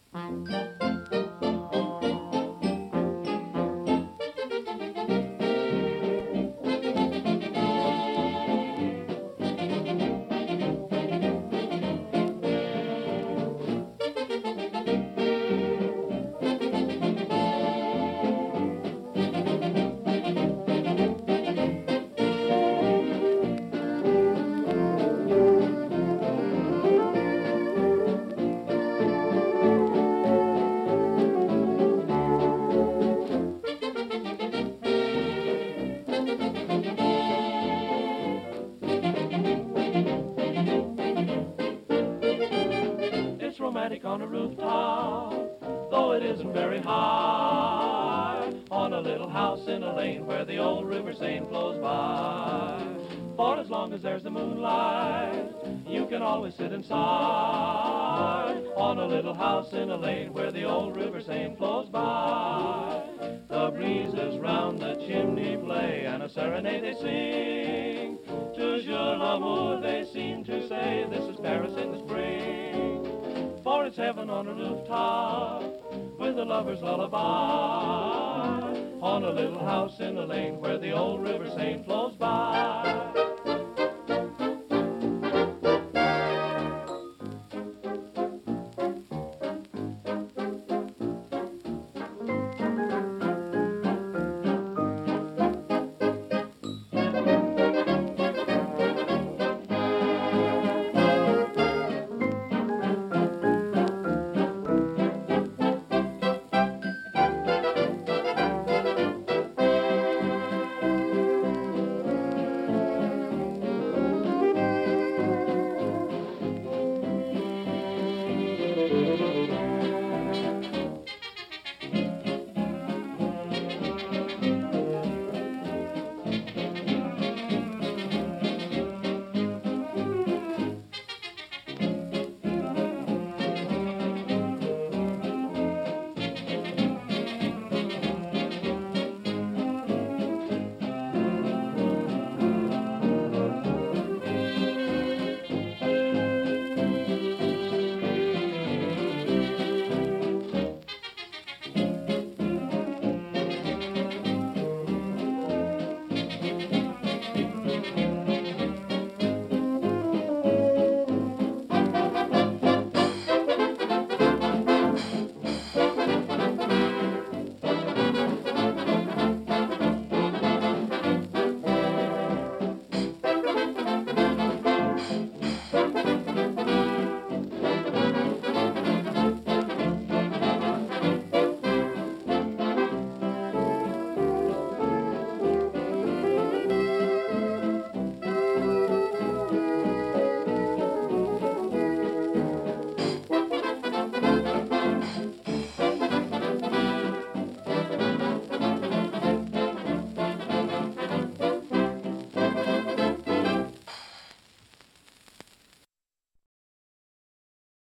It's romantic on a rooftop, though it isn't very high, on a little house in a lane where the old river Seine flows by. For as long as there's the moonlight, you can always sit inside, on a little house in a lane where the old river Seine flows by. The breezes round the chimney play, and a serenade they sing. Toujours l'amour, they seem to say, this is Paris in the spring. For it's heaven on a rooftop, with a lover's lullaby, on a little house in a lane where the old river Seine flows by.